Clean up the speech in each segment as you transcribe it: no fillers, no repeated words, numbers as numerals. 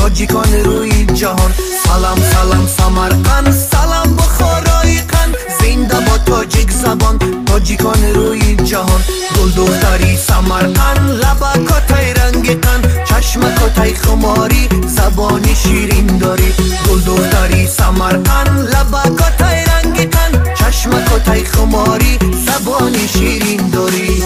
تاجیکان روی جهان. سلام سلام سمرقند، سلام بخارای قند، زنده با تاجیک زبان تاجیکان روی جهان. گل دختری سمرقند، لبکاتای رنگ قند، چشمکاتای خماری، زبان شیرین داری. گل دختری سمرقند، لبکاتای رنگ قند، چشمکاتای خماری، زبان شیرین داری.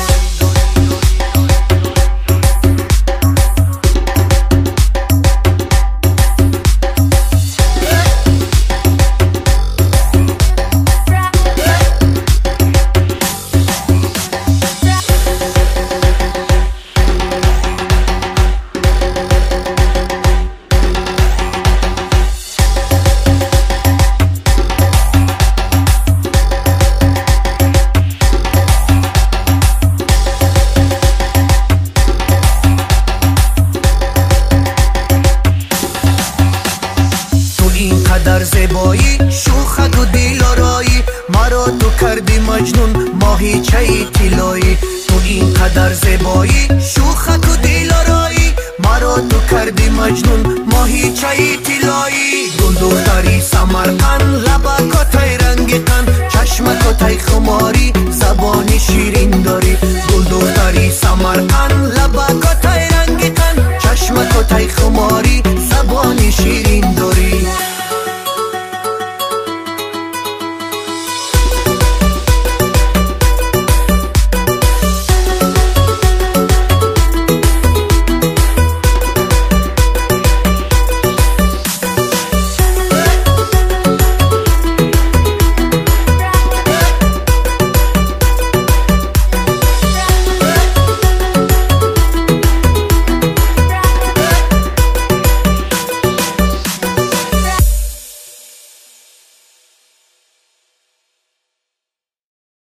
در زیبایی شوخک و دلارایی، مرا تو کردی مجنون ماهیچه طلایی. تو اینقدر زیبایی شوخک و دلارایی، مرا تو کردی مجنون ماهیچه طلایی. گل دختری سمرقند، لبکاتای رنگ قند، چشمکاتای